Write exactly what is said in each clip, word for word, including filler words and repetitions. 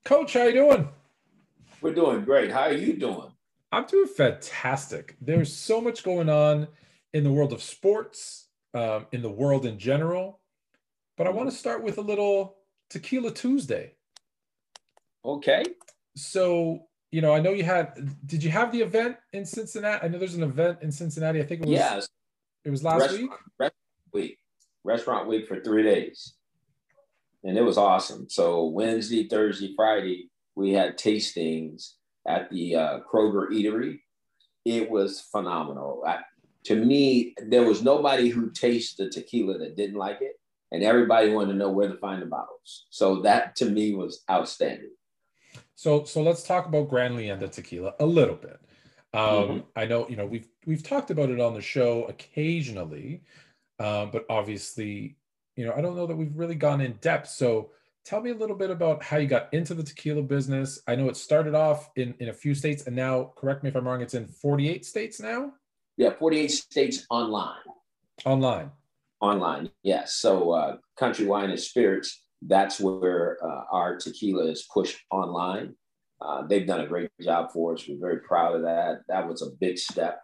Coach, how you doing? We're doing great. How are you doing? I'm doing fantastic. There's so much going on in the world of sports, um, in the world in general, but I want to Mhm. start with a little Tequila Tuesday. Okay. So, you know, I know you had, did you have the event in Cincinnati? I know there's an event in Cincinnati. I think it was, Yes. it was last Restaurant, week. restaurant week. Restaurant week for three days. And it was awesome. So Wednesday, Thursday, Friday, we had tastings at the uh, Kroger Eatery. It was phenomenal. I, to me, there was nobody who tasted the tequila that didn't like it, and everybody wanted to know where to find the bottles. So that to me was outstanding. So, so let's talk about Grand Leyenda tequila a little bit. Um, Mhm. I know, you know, we've we've talked about it on the show occasionally, um, but obviously, you know, I don't know that we've really gone in depth. So, tell me a little bit about how you got into the tequila business. I know it started off in in a few states, and now, correct me if I'm wrong, it's in forty-eight states now Yeah, forty-eight states online. online. Online, yes. So uh, Country Wine and Spirits, that's where uh, our tequila is pushed online. Uh, they've done a great job for us. We're very proud of that. That was a big step.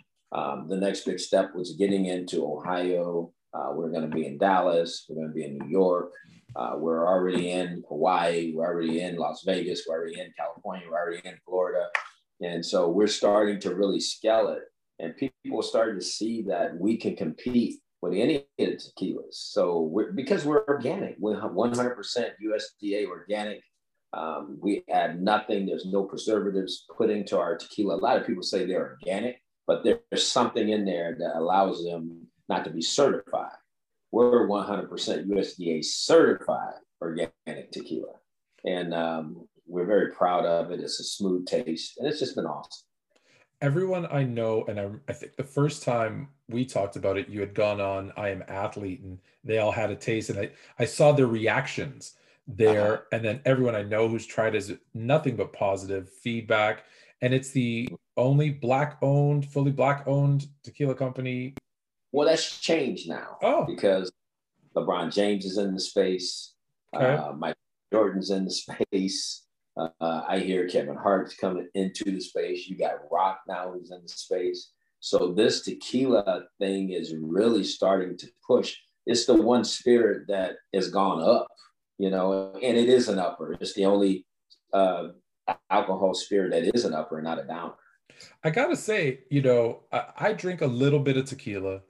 Um, the next big step was getting into Ohio. Uh, we're going to be in Dallas. We're going to be in New York. Uh, we're already in Hawaii. We're already in Las Vegas. We're already in California. We're already in Florida. And so we're starting to really scale it. And people are starting to see that we can compete with any of the tequilas. So we're, because we're organic, we're one hundred percent U S D A organic. Um, we add nothing. There's no preservatives put into our tequila. A lot of people say they're organic, but there's something in there that allows them not to be certified. We're one hundred percent U S D A certified organic tequila. And um, we're very proud of it. It's a smooth taste, and it's just been awesome. Everyone I know, and I, I think the first time we talked about it, you had gone on I Am Athlete, and they all had a taste, and I, I saw their reactions Uh-huh. there. And then everyone I know who's tried is nothing but positive feedback. And it's the only black owned, fully black owned tequila company. Well, that's changed now Oh, because LeBron James is in the space. okay. Uh, Mike Jordan's in the space. Uh, I hear Kevin Hart's coming into the space. You got Rock now who's in the space. So this tequila thing is really starting to push. It's the one spirit that has gone up, you know, and it is an upper. It's the only uh, alcohol spirit that is an upper, not a downer. I gotta say, you know, I, I drink a little bit of tequila,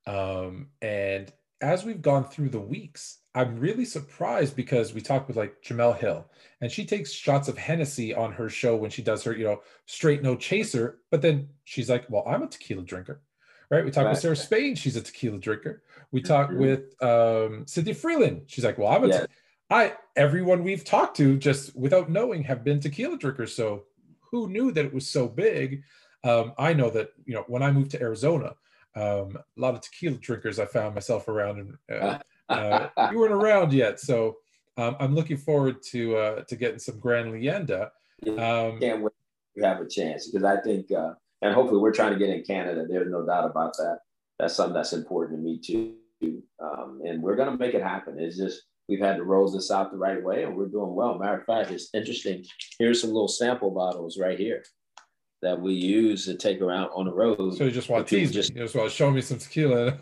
um, and as we've gone through the weeks, I'm really surprised because we talked with like Jamel Hill, and she takes shots of Hennessy on her show when she does her, you know, straight no chaser. But then she's like, "Well, I'm a tequila drinker." Right? We talk with Right. Sarah Spain, she's a tequila drinker. We talk Mm-hmm. with um, Cynthia Freeland, she's like, "Well, I'm a te-" Yeah. I everyone we've talked to just without knowing have been tequila drinkers. So who knew that it was so big? Um, I know that you know when I moved to Arizona, um, a lot of tequila drinkers I found myself around, and uh, uh, you weren't around yet, so um, I'm looking forward to uh, to getting some Grand Leyenda. Um, Can't wait to have a chance because I think, uh, and hopefully we're trying to get in Canada. There's no doubt about that. That's something that's important to me too. Um, and we're going to make it happen. It's just, we've had to roll this out the right way and we're doing well. Matter of fact, it's interesting. Here's some little sample bottles right here that we use to take around on the road. so you just want If to people tease me? just, You just want to show me some tequila?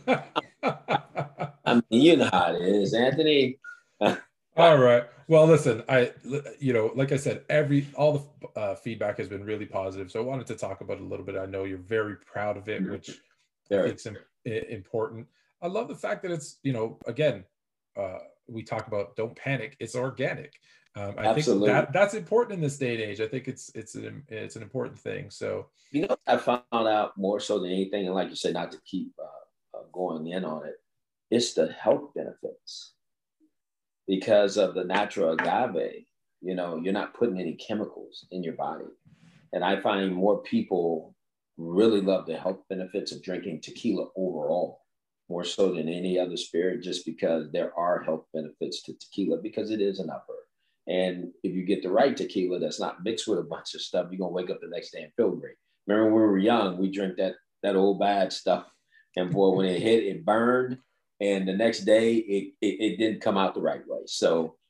I mean, you know how it is, Anthony. All right. Well, listen, I, you know, like I said, every all the uh, feedback has been really positive. So I wanted to talk about it a little bit. I know you're very proud of it, which I Very. think is im- important. I love the fact that it's, you know, again, uh, we talk about don't panic. It's organic. Um, I think Absolutely. that that's important in this day and age. I think it's it's an it's an important thing. So You know, I found out more so than anything, and like you said, not to keep uh, uh, going in on it, it's the health benefits because of the natural agave. You know, you're not putting any chemicals in your body. And I find more people really love the health benefits of drinking tequila overall, more so than any other spirit, just because there are health benefits to tequila because it is an upper. And if you get the right tequila that's not mixed with a bunch of stuff, you're gonna wake up the next day and feel great. Remember when we were young, we drink that that old bad stuff, and boy, when it hit, it burned, and the next day it it, it didn't come out the right way. So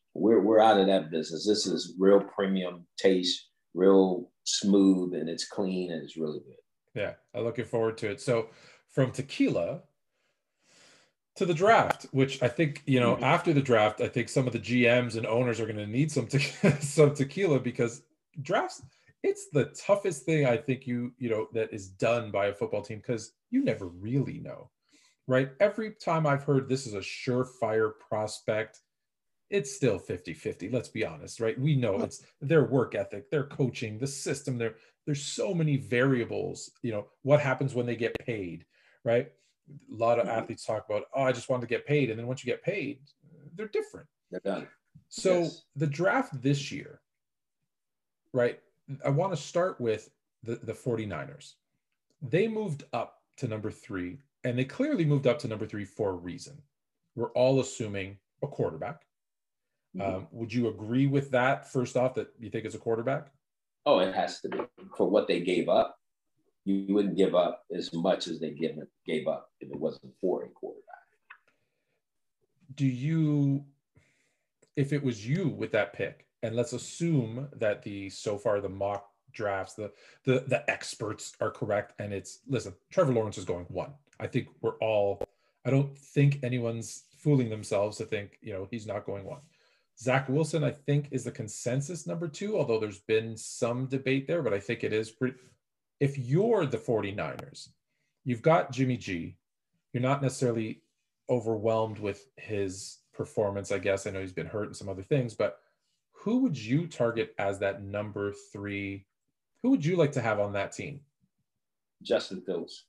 We're we're out of that business. This is real premium taste, real smooth, and it's clean and it's really good. Yeah, I'm looking forward to it. So from tequila to the draft, which I think, you know, mm-hmm. after the draft, I think some of the G Ms and owners are going to need some te- some tequila, because drafts, it's the toughest thing I think you, you know, that is done by a football team, because you never really know, right? Every time I've heard this is a surefire prospect, it's still fifty fifty. Let's be honest, right? We know it's their work ethic, their coaching, the system. There, there's so many variables. You know, what happens when they get paid, right? A lot of athletes talk about, oh, I just wanted to get paid. And then once you get paid, they're different. They're done. So yes. the draft this year, right? I want to start with the, the 49ers. They moved up to number three, and they clearly moved up to number three for a reason. We're all assuming a quarterback. Mm-hmm. Um, would you agree with that, first off, that you think it's a quarterback? Oh, it has to be. For what they gave up, you wouldn't give up as much as they give, gave up if it wasn't for a quarterback. Do you, if it was you with that pick, and let's assume that the, so far the mock drafts, the, the, the experts are correct, and it's, listen, Trevor Lawrence is going one. I think we're all, I don't think anyone's fooling themselves to think, you know, he's not going one. Zach Wilson, I think, is the consensus number two, although there's been some debate there, but I think it is pretty. If you're the 49ers, you've got Jimmy G, you're not necessarily overwhelmed with his performance, I guess. I know he's been hurt and some other things, but who would you target as that number three? Who would you like to have on that team? Justin Fields.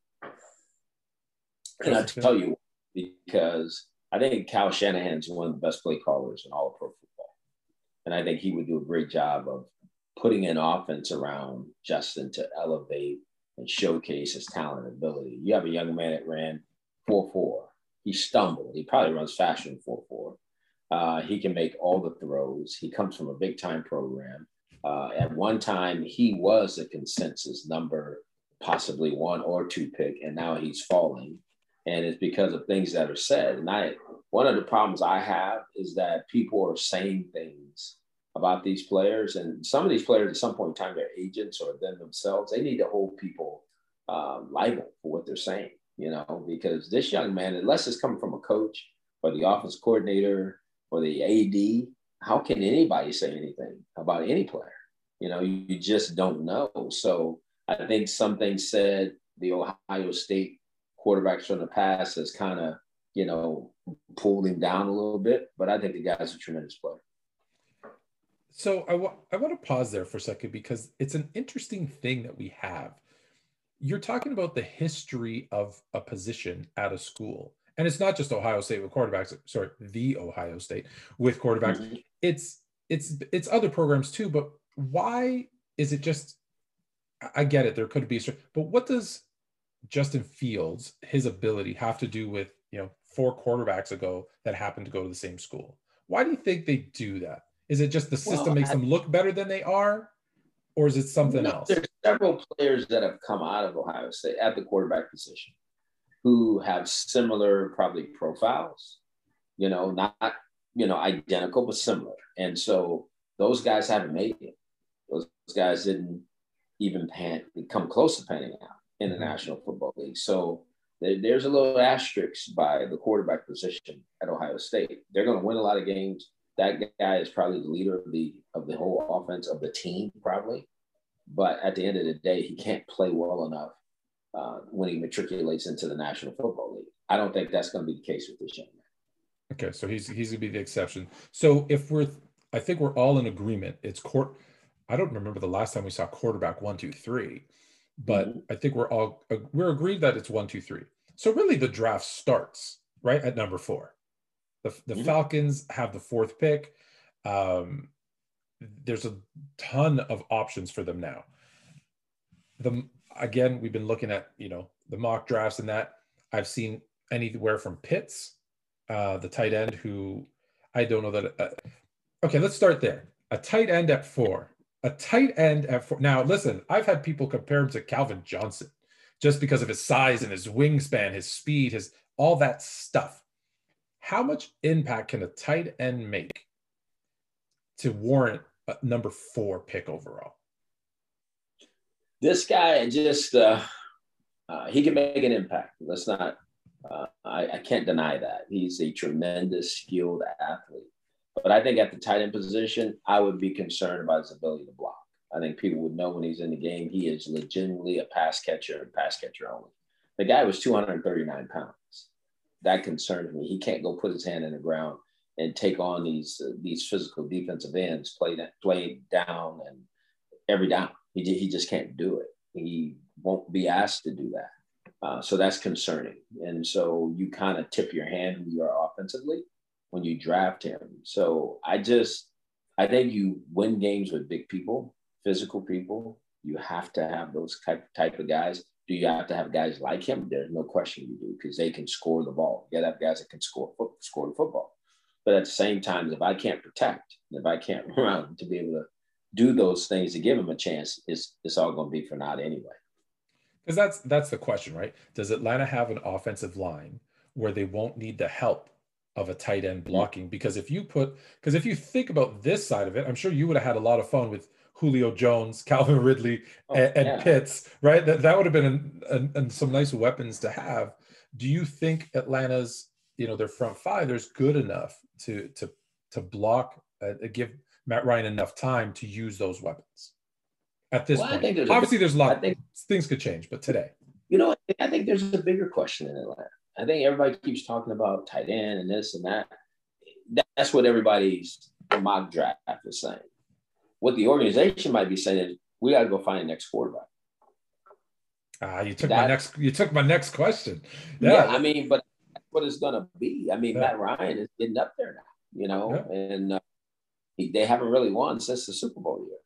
And I tell you, because I think Kyle Shanahan's one of the best play callers in all of pro football. And I think he would do a great job of putting an offense around Justin to elevate and showcase his talent and ability. You have a young man that ran four four. He stumbled. He probably runs faster than four four. Uh, he can make all the throws. He comes from a big-time program. Uh, at one time, he was a consensus number, possibly one or two pick, and now he's falling. And it's because of things that are said. And I, one of the problems I have is that people are saying things about these players. And some of these players at some point in time, they're agents or them themselves. They need to hold people um, liable for what they're saying, you know, because this young man, unless it's coming from a coach or the offense coordinator or the A D, how can anybody say anything about any player? You know, you, you just don't know. So I think something said the Ohio State quarterbacks from the past has kind of, you know, pulled him down a little bit, but I think the guy's a tremendous player. So I, wa- I want to pause there for a second, because it's an interesting thing that we have. You're talking about the history of a position at a school, and it's not just Ohio State with quarterbacks, sorry, the Ohio State with quarterbacks. Mm-hmm. It's, it's, it's other programs too, but why is it just, I get it, there could be, but what does Justin Fields, his ability, have to do with, you know, four quarterbacks ago that happened to go to the same school? Why do you think they do that? Is it just the system well, makes I, them look better than they are, or is it something no, else? There's several players that have come out of Ohio State at the quarterback position who have similar probably profiles, you know, not, you know, identical, but similar. And so those guys haven't made it. Those guys didn't even pan, come close to panning out in the mm-hmm. National Football League. So there, there's a little asterisk by the quarterback position at Ohio State. They're going to win a lot of games. That guy is probably the leader of the of the whole offense of the team, probably. But at the end of the day, he can't play well enough uh, when he matriculates into the National Football League. I don't think that's going to be the case with this young man. Okay, so he's he's going to be the exception. So if we're, I think we're all in agreement. It's court. I don't remember the last time we saw quarterback one, two, three, but mm-hmm. I think we're all we're agreed that it's one, two, three. So really, the draft starts right at number four. The, the mm-hmm. Falcons have the fourth pick. Um, there's a ton of options for them now. The again, we've been looking at, you know, the mock drafts and that. I've seen anywhere from Pitts, uh, the tight end, who I don't know that. Uh, okay, let's start there. A tight end at four. A tight end at four. Now, listen, I've had people compare him to Calvin Johnson just because of his size and his wingspan, his speed, his all that stuff. How much impact can a tight end make to warrant a number four pick overall? This guy just uh, uh, he can make an impact. Let's not. Uh, I, I can't deny that he's a tremendous skilled athlete. But I think at the tight end position, I would be concerned about his ability to block. I think people would know when he's in the game, he is legitimately a pass catcher and pass catcher only. The guy was two hundred thirty-nine pounds. That concerns me. He can't go put his hand in the ground and take on these uh, these physical defensive ends, play that play down and every down. He he just can't do it. He won't be asked to do that. Uh, so that's concerning. And so you kind of tip your hand who you are offensively when you draft him. So I just, I think you win games with big people, physical people. You have to have those type, type of guys. Do you have to have guys like him? There's no question you do, because they can score the ball. You got to have guys that can score, score the football. But at the same time, if I can't protect, if I can't run to be able to do those things to give him a chance, it's, it's all going to be for naught anyway. Because that's that's the question, right? Does Atlanta have an offensive line where they won't need the help of a tight end blocking? Because if you put, because if you think about this side of it, I'm sure you would have had a lot of fun with Julio Jones, Calvin Ridley, oh, and, and yeah. Pitts, right? That that would have been an, an, an, some nice weapons to have. Do you think Atlanta's, you know, their front five, there's good enough to to to block, uh, give Matt Ryan enough time to use those weapons? At this well, point, there's obviously, big, there's a lot. I think, things could change, but today, you know, I think there's a bigger question in Atlanta. I think everybody keeps talking about tight end and this and that. That's what everybody's mock draft is saying. What the organization might be saying is, we got to go find the next quarterback. Ah, uh, you took that, my next. You took my next question. Yeah, yeah I mean, but that's what it's going to be. I mean, yeah. Matt Ryan is getting up there now, you know, yeah. and uh, he, they haven't really won since the Super Bowl year.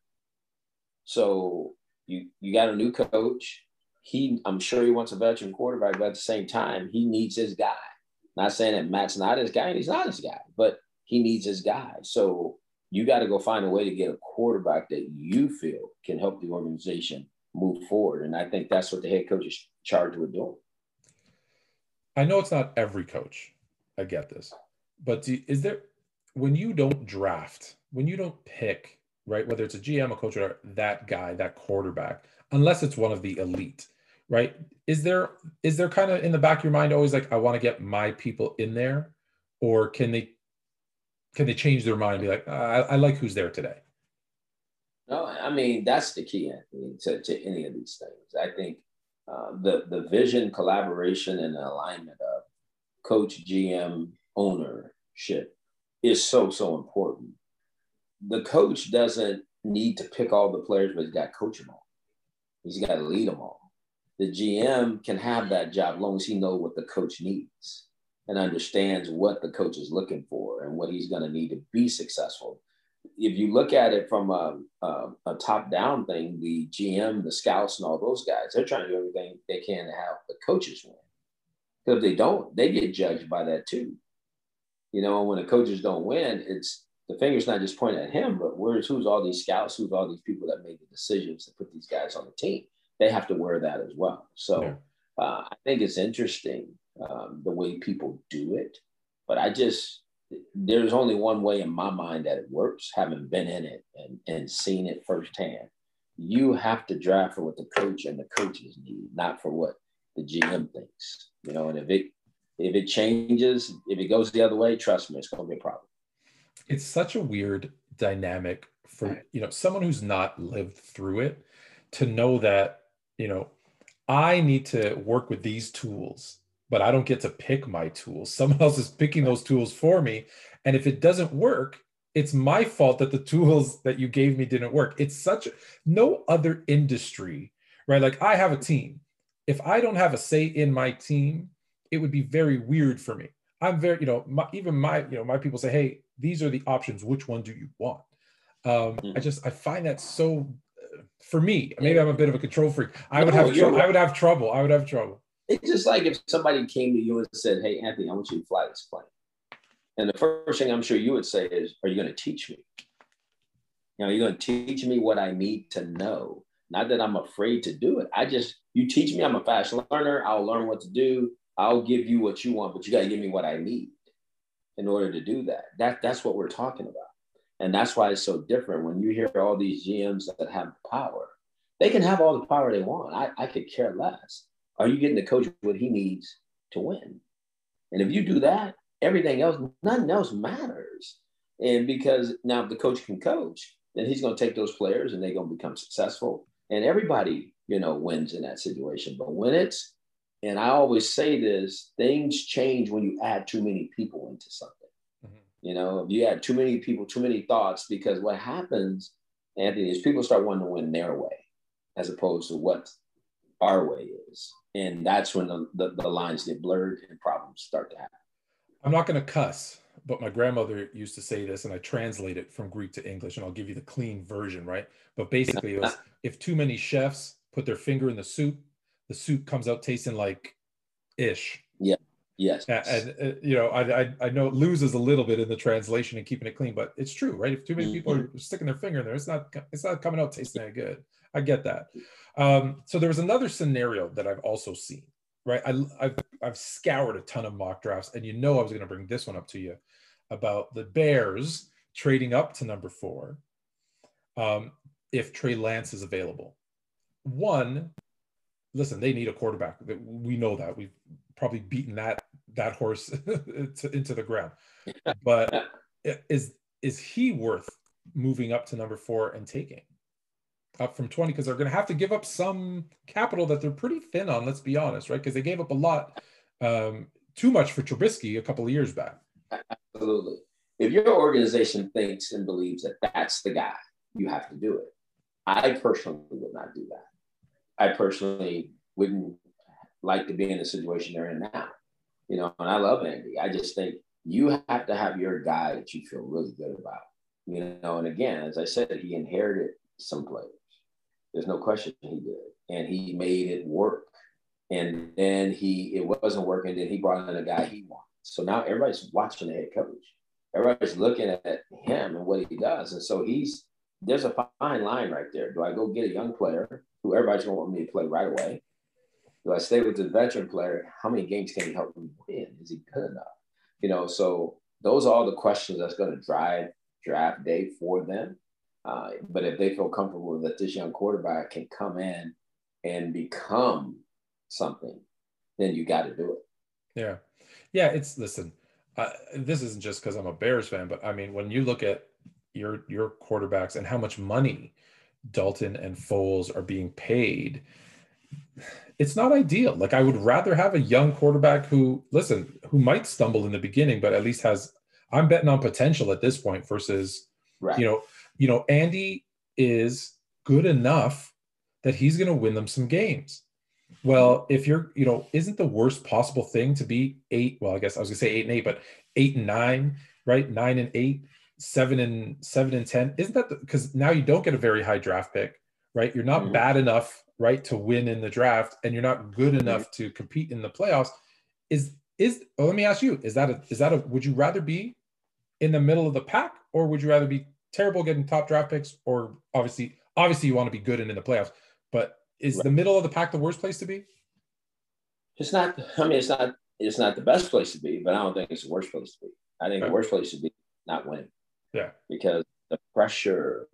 So you you got a new coach. He, I'm sure he wants a veteran quarterback, but at the same time, he needs his guy. Not saying that Matt's not his guy, and he's not his guy, but he needs his guy. So you got to go find a way to get a quarterback that you feel can help the organization move forward. And I think that's what the head coach is charged with doing. I know it's not every coach. I get this. But do, is there, when you don't draft, when you don't pick, right, whether it's a G M, a coach, or that guy, that quarterback, unless it's one of the elite, right? Is there is there kind of in the back of your mind always like, I want to get my people in there? Or can they can they change their mind and be like, I, I like who's there today? No, I mean, that's the key, Anthony, to, to any of these things. I think uh, the, the vision, collaboration, and the alignment of coach, G M, ownership is so, so important. The coach doesn't need to pick all the players, but he's got to coach them all. He's got to lead them all. The G M can have that job as long as he knows what the coach needs and understands what the coach is looking for and what he's going to need to be successful. If you look at it from a, a, a top-down thing, the G M, the scouts, and all those guys, they're trying to do everything they can to have the coaches win. Because if they don't, they get judged by that too. You know, when the coaches don't win, it's the finger's not just pointing at him, but where's who's all these scouts, who's all these people that made the decisions to put these guys on the team. They have to wear that as well. So yeah. uh, I think it's interesting um, the way people do it, but I just, there's only one way in my mind that it works, having been in it and, and seen it firsthand. You have to draft for what the coach and the coaches need, not for what the G M thinks. You know, and if it if it changes, if it goes the other way, trust me, it's going to be a problem. It's such a weird dynamic for, you know, someone who's not lived through it to know that, you know, I need to work with these tools, but I don't get to pick my tools. Someone else is picking those tools for me. And if it doesn't work, it's my fault that the tools that you gave me didn't work. It's such a, no other industry, right? Like I have a team. If I don't have a say in my team, it would be very weird for me. I'm very, you know, my, even my, you know, my people say, hey, these are the options. Which one do you want? Um, mm-hmm. I just, I find that so, uh, for me, maybe I'm a bit of a control freak. I no, would have, tr- right. I would have trouble. I would have trouble. It's just like if somebody came to you and said, hey, Anthony, I want you to fly this plane. And the first thing I'm sure you would say is, are you going to teach me? You know, you're going to teach me what I need to know. Not that I'm afraid to do it. I just, you teach me, I'm a fast learner. I'll learn what to do. I'll give you what you want, but you got to give me what I need in order to do that. That that's what we're talking about. And that's why it's so different. When you hear all these G Ms that have power, they can have all the power they want. I, I could care less. Are you getting the coach what he needs to win? And if you do that, everything else, nothing else matters. And because now if the coach can coach, then he's going to take those players and they're going to become successful. And everybody, you know, wins in that situation. But when it's, and I always say this, things change when you add too many people into something. Mm-hmm. You know, if you add too many people, too many thoughts, because what happens, Anthony, is people start wanting to win their way as opposed to what our way is. And that's when the, the, the lines get blurred and problems start to happen. I'm not going to cuss, but my grandmother used to say this, and I translate it from Greek to English, and I'll give you the clean version, right? But basically, it was, if too many chefs put their finger in the soup, the soup comes out tasting like ish. Yeah. Yes. And, and uh, you know, I, I I know it loses a little bit in the translation and keeping it clean, but it's true, right? If too many people are sticking their finger in there, it's not it's not coming out tasting that good. I get that. Um, so there was another scenario that I've also seen, right? I, I've I've scoured a ton of mock drafts, and you know I was going to bring this one up to you about the Bears trading up to number four um, if Trey Lance is available. One, listen, they need a quarterback. We know that. We've probably beaten that that horse into the ground. But is is he worth moving up to number four and taking up from twenty? Because they're going to have to give up some capital that they're pretty thin on, let's be honest, right? Because they gave up a lot, um, too much for Trubisky a couple of years back. Absolutely. If your organization thinks and believes that that's the guy, you have to do it. I personally would not do that. I personally wouldn't like to be in the situation they're in now. You know, and I love Andy. I just think you have to have your guy that you feel really good about. You know, and again, as I said, he inherited some players. There's no question he did. And he made it work. And then he, it wasn't working. Then he brought in a guy he wanted. So now everybody's watching the head coach. Everybody's looking at him and what he does. And so he's, there's a fine line right there. Do I go get a young player who everybody's going to want me to play right away? Do I stay with the veteran player? How many games can he help me win? Is he good enough? You know, so those are all the questions that's going to drive draft day for them. Uh, but if they feel comfortable that this young quarterback can come in and become something, then you got to do it. Yeah. Yeah. It's, listen, uh, this isn't just because I'm a Bears fan, but I mean, when you look at your, your quarterbacks and how much money Dalton and Foles are being paid, it's not ideal. Like, I would rather have a young quarterback who, listen, who might stumble in the beginning, but at least has, I'm betting on potential at this point versus, right. you know, you know, Andy is good enough that he's going to win them some games. Well, if you're, you know, isn't the worst possible thing to be eight? Well, I guess I was gonna say eight and eight, but eight and nine, right? Nine and eight, seven and seven and ten. Isn't that because now you don't get a very high draft pick, right? You're not mm-hmm. bad enough, right, to win in the draft, and you're not good enough mm-hmm. to compete in the playoffs. Is is? Well, let me ask you: Is that a? Is that a? Would you rather be in the middle of the pack, or would you rather be terrible getting top draft picks, or obviously, obviously you want to be good and in the playoffs, but is right. the middle of the pack the worst place to be? It's not. I mean, it's not. It's not the best place to be, but I don't think it's the worst place to be. I think okay. the worst place to be not winning. Yeah. Because the pressure,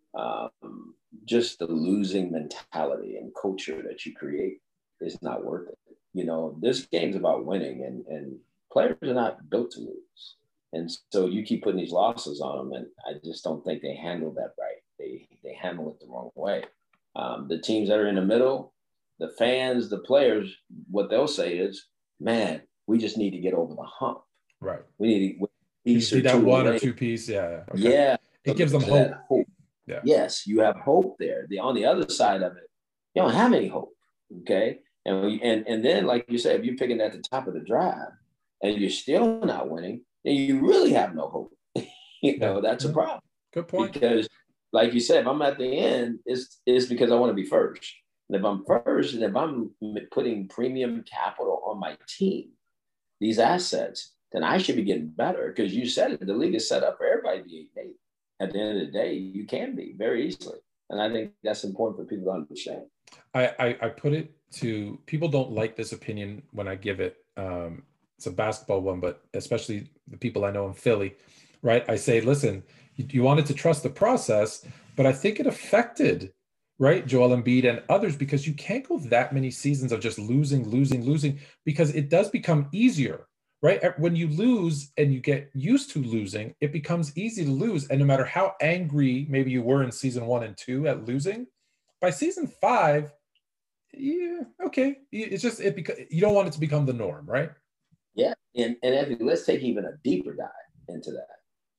um, just the losing mentality and culture that you create is not worth it. You know, this game's about winning, and and players are not built to lose. And so you keep putting these losses on them, and I just don't think they handle that right. They they handle it the wrong way. Um, the teams that are in the middle, the fans, the players, what they'll say is, man, we just need to get over the hump. Right. We need to piece or that one or two piece. Yeah. Okay. Yeah. It so gives them hope. hope. Yeah. Yes, you have hope there. The on the other side of it, you don't have any hope. Okay. And we, and and then, like you said, if you're picking at the top of the drive and you're still not winning, then you really have no hope. you know, yeah. that's a problem. Good point. Because like you said, if I'm at the end, it's, it's because I want to be first. And if I'm first, and if I'm putting premium capital on my team, these assets, then I should be getting better. Because you said it, the league is set up for everybody to be eight and eight. At the end of the day, you can be very easily. And I think that's important for people to understand. I, I, I put it to, people don't like this opinion when I give it. Um, it's a basketball one, but especially the people I know in Philly, right? I say, listen, You, you wanted to trust the process, but I think it affected, right, Joel Embiid and others, because you can't go that many seasons of just losing, losing, losing, because it does become easier, right? When you lose and you get used to losing, it becomes easy to lose. And no matter how angry maybe you were in season one and two at losing, by season five, yeah, okay. It's just, it because you don't want it to become the norm, right? Yeah. And, and Anthony, let's take even a deeper dive into that.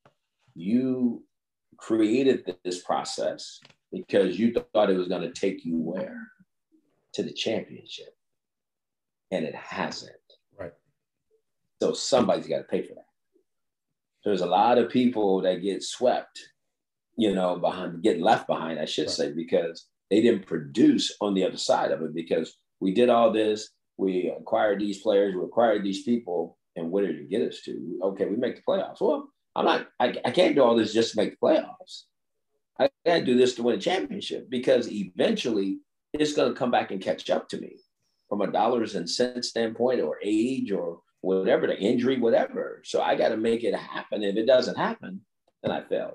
You created this process because you thought it was going to take you where? To the championship. And it hasn't. Right. So somebody's got to pay for that. There's a lot of people that get swept, you know, behind, get left behind, I should right. say, because they didn't produce on the other side of it, because we did all this, we acquired these players, we acquired these people, and where did it get us to? Okay, we make the playoffs. Well, I'm not, I, I can't do all this just to make the playoffs. I gotta do this to win a championship, because eventually it's gonna come back and catch up to me from a dollars and cents standpoint, or age, or whatever, the injury, whatever. So I gotta make it happen. If it doesn't happen, then I failed.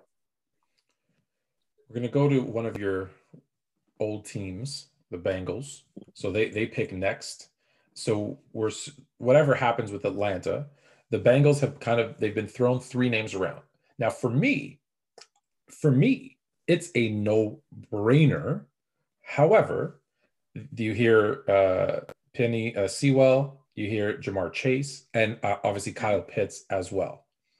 We're gonna go to one of your old teams, the Bengals. So they they pick next. So we're whatever happens with Atlanta, the Bengals have kind of, they've been thrown three names around. Now for me, for me, it's a no-brainer. However, do you hear uh, Penny uh, Sewell, you hear Jamar Chase, and uh, obviously Kyle Pitts as well.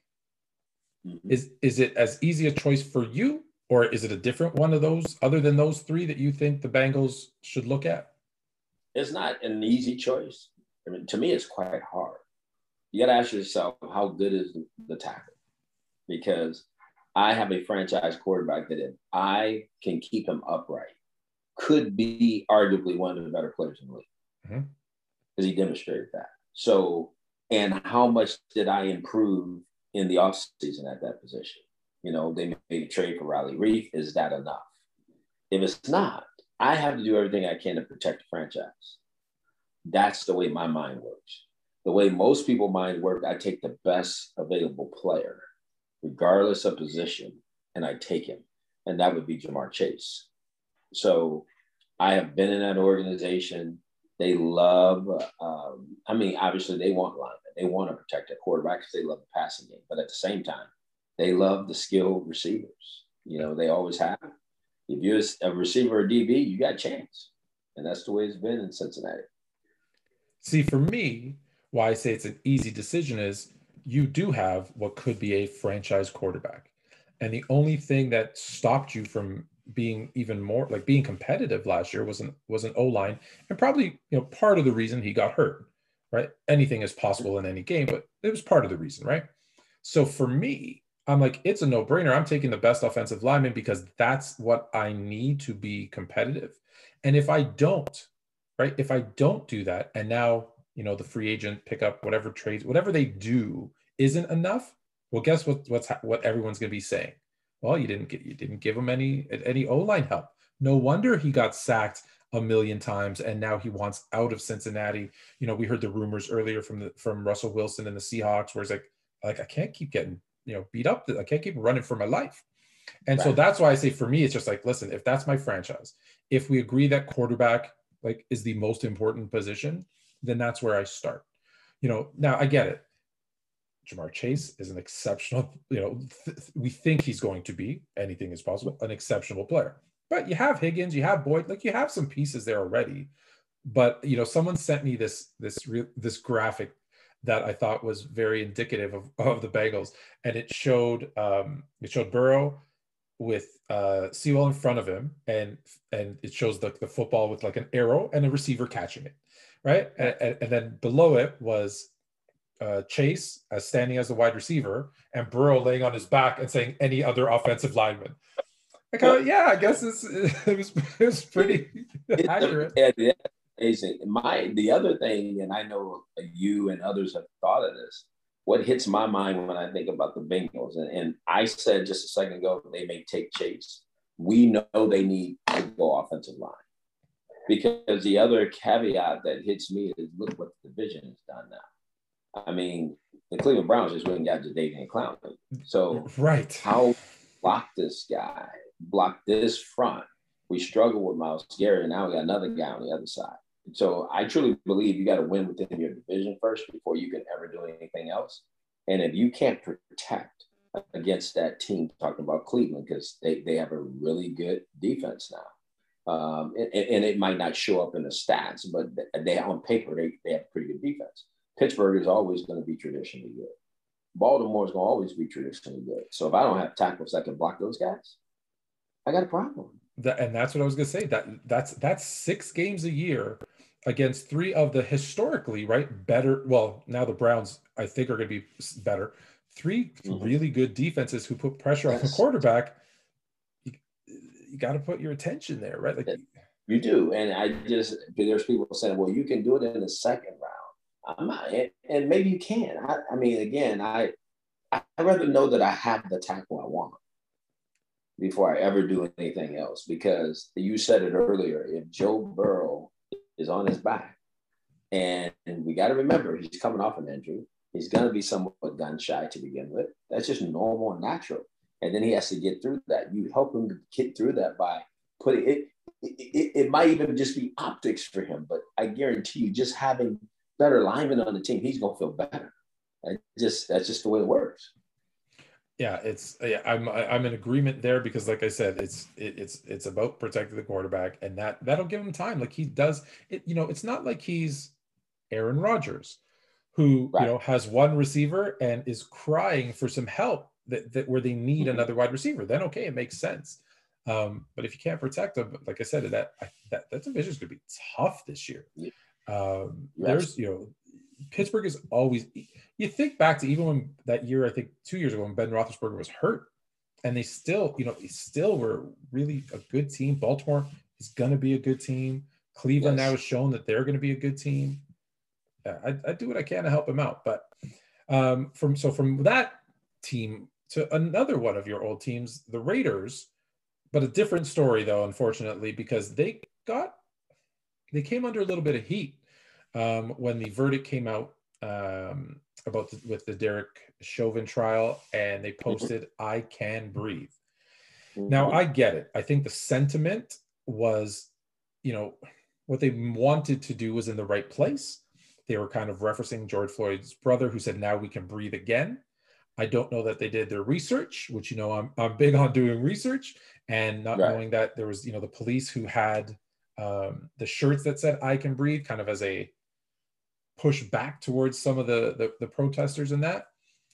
Mm-hmm. Is is it as easy a choice for you? Or is it a different one of those, other than those three, that you think the Bengals should look at? It's not an easy choice. I mean, to me, it's quite hard. You got to ask yourself, how good is the tackle? Because I have a franchise quarterback that if I can keep him upright, could be arguably one of the better players in the league. Because mm-hmm. he demonstrated that. So, and how much did I improve in the offseason at that position? You know, they made a trade for Riley Reef. Is that enough? If it's not, I have to do everything I can to protect the franchise. That's the way my mind works. The way most people's mind work, I take the best available player, regardless of position, and I take him. And that would be Jamar Chase. So I have been in that organization. They love, um, I mean, obviously they want linemen. They want to protect their quarterback because they love the passing game. But at the same time, they love the skilled receivers. You know, they always have. If you're a receiver or D B, you got a chance. And that's the way it's been in Cincinnati. See, for me, why I say it's an easy decision is you do have what could be a franchise quarterback. And the only thing that stopped you from being even more, like being competitive last year was an, was an O-line. And probably, you know, part of the reason he got hurt, right? Anything is possible in any game, but it was part of the reason, right? So for me, I'm like, it's a no-brainer. I'm taking the best offensive lineman because that's what I need to be competitive. And if I don't, right, if I don't do that, and now, you know, the free agent pick up whatever trades, whatever they do isn't enough, well, guess what? What's what everyone's going to be saying? Well, you didn't get, you didn't give him any any O-line help. No wonder he got sacked a million times, and now he wants out of Cincinnati. You know, we heard the rumors earlier from the from Russell Wilson and the Seahawks, where it's like, like I can't keep getting, you know, beat up. I can't keep running for my life. And right. So that's why I say for me, it's just like, listen, if that's my franchise, if we agree that quarterback like is the most important position, then that's where I start. You know, now I get it. Jamar Chase is an exceptional, you know, th- we think he's going to be, anything is possible, an exceptional player. But you have Higgins, you have Boyd, like you have some pieces there already. But, you know, someone sent me this, this, re- this graphic that I thought was very indicative of, of the Bengals. And it showed, um, it showed Burrow with uh, Sewell in front of him. And, and it shows the, the football with like an arrow and a receiver catching it. Right. And, and, and then below it was uh, Chase as standing as a wide receiver and Burrow laying on his back and saying any other offensive lineman. I kind of, yeah, I guess it's, it was, it was pretty it, accurate. It, amazing. My the other thing, and I know you and others have thought of this, what hits my mind when I think about the Bengals, and, and I said just a second ago, they may take Chase. We know they need to go offensive line. Because the other caveat that hits me is look what the division has done now. I mean, the Cleveland Browns just went and got Jadeveon Clowney. So right. how block this guy, block this front. We struggle with Myles Garrett, and now we got another guy on the other side. So I truly believe you got to win within your division first before you can ever do anything else. And if you can't protect against that team, talking about Cleveland, because they, they have a really good defense now. Um, and, and it might not show up in the stats, but they on paper, they, they have a pretty good defense. Pittsburgh is always going to be traditionally good. Baltimore is going to always be traditionally good. So if I don't have tackles that can block those guys, I got a problem. That, and that's what I was going to say. That that's that's six games a year against three of the historically, right, better. Well, now the Browns, I think, are going to be better. Three mm-hmm. really good defenses who put pressure yes. on the quarterback. You, you got to put your attention there, right? Like you do. And I just there's people saying, "Well, you can do it in the second round." I'm not, and, and maybe you can. I, I mean, again, I I rather know that I have the tackle I want before I ever do anything else. Because you said it earlier, if Joe Burrow is on his back, and, and we got to remember he's coming off an injury, he's going to be somewhat gun shy to begin with. That's just normal and natural. And then he has to get through that. You help him get through that by putting it. It, it, it might even just be optics for him, but I guarantee you, just having better linemen on the team, he's going to feel better. I just that's just the way it works. Yeah, it's yeah, I'm I'm in agreement there because, like I said, it's it, it's it's about protecting the quarterback, and that that'll give him time. Like he does it, you know. It's not like he's Aaron Rodgers, who right. you know has one receiver and is crying for some help that, that where they need mm-hmm. another wide receiver. Then okay, it makes sense. Um, but if you can't protect him, like I said, that that that division is going to be tough this year. Yeah. Um, yes. There's you know. Pittsburgh is always, you think back to even when that year, I think two years ago when Ben Roethlisberger was hurt, and they still, you know, they still were really a good team. Baltimore is going to be a good team. Cleveland yes. now has shown that they're going to be a good team. Yeah, I, I do what I can to help them out. But um, from, so from that team to another one of your old teams, the Raiders, but a different story though, unfortunately, because they got, they came under a little bit of heat. Um, when the verdict came out um, about the, with the Derek Chauvin trial, and they posted, "I can breathe." Mm-hmm. Now I get it. I think the sentiment was, you know, what they wanted to do was in the right place. They were kind of referencing George Floyd's brother, who said, "Now we can breathe again." I don't know that they did their research, which, you know, I'm I'm big on doing research, and not right. knowing that there was, you know, the police who had um, the shirts that said "I can breathe," kind of as a push back towards some of the, the the protesters in that.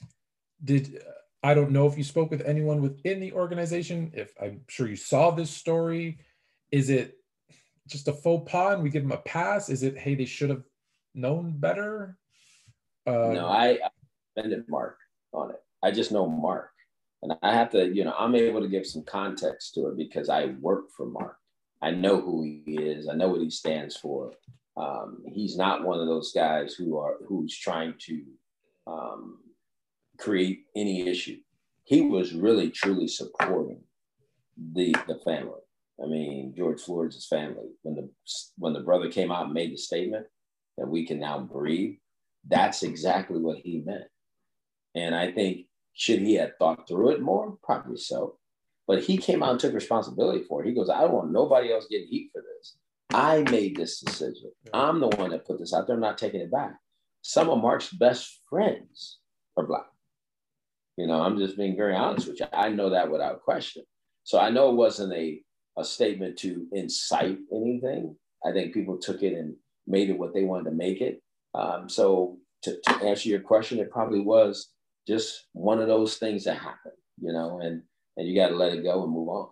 Did I don't know if you spoke with anyone within the organization, if I'm sure you saw this story. Is it just a faux pas and we give them a pass? Is it, hey, they should have known better? Um, no, I, I offended Mark on it. I just know Mark. And I have to, you know, I'm able to give some context to it because I work for Mark. I know who he is. I know what he stands for. Um, he's not one of those guys who are who's trying to um, create any issue. He was really truly supporting the the family. I mean, George Floyd's family. When the when the brother came out and made the statement that we can now breathe, that's exactly what he meant. And I think, should he have thought through it more? Probably so. But he came out and took responsibility for it. He goes, I don't want nobody else getting heat for this. I made this decision. I'm the one that put this out there. I'm not taking it back. Some of Mark's best friends are Black. You know, I'm just being very honest with you. I know that without question. So I know it wasn't a, a statement to incite anything. I think people took it and made it what they wanted to make it. Um, so to, to answer your question, it probably was just one of those things that happened, you know, and, and you got to let it go and move on.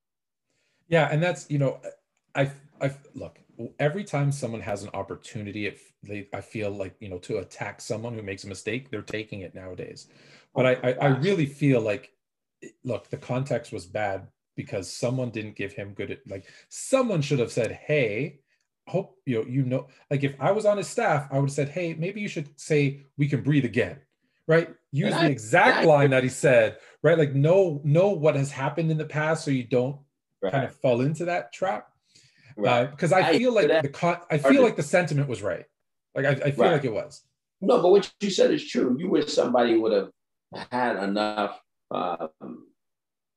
Yeah. And that's, you know, I, I look, every time someone has an opportunity, if they, I feel like, you know, to attack someone who makes a mistake, they're taking it nowadays. But I, I, I really feel like, look, the context was bad because someone didn't give him good, like someone should have said, hey, hope, you know, you know, like if I was on his staff, I would have said, hey, maybe you should say, we can breathe again, right? Use the exact line that he said, right? Like know, know what has happened in the past so you don't right. kind of fall into that trap. Right. Uh, because I feel like the con- I feel like the sentiment was right. Like I, I feel right. like it was. No, but what you said is true. You wish somebody would have had enough um,